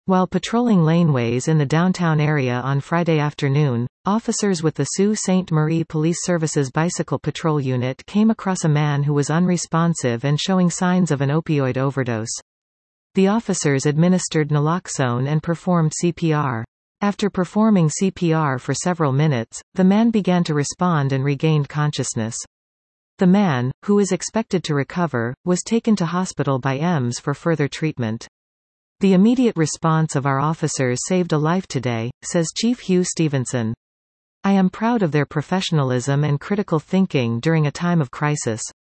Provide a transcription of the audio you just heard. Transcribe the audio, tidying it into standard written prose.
While patrolling laneways in the downtown area on Friday afternoon, officers with the Sault Ste. Marie Police Service's Bicycle Patrol Unit came across a man who was unresponsive and showing signs of an opioid overdose. The officers administered naloxone and performed CPR. After performing CPR for several minutes, the man began to respond and regained consciousness. The man, who is expected to recover, was taken to hospital by EMS for further treatment. The immediate response of our officers saved a life today, says Chief Hugh Stevenson. I am proud of their professionalism and critical thinking during a time of crisis.